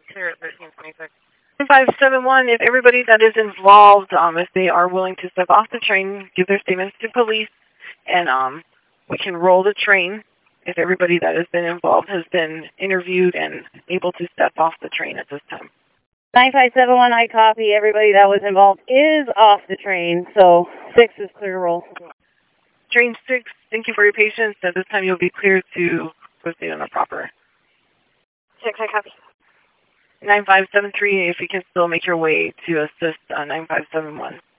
Clear at 1326. 571, if everybody that is involved, if they are willing to step off the train, give their statements to police, and we can roll the train if everybody that has been involved has been interviewed and able to step off the train at this time. 9571, I copy. Everybody that was involved is off the train, so 6 is clear to roll. Train 6, thank you for your patience. At this time, you'll be clear to proceed on the proper. 6, I copy. 9573, if you can still make your way to assist 9571.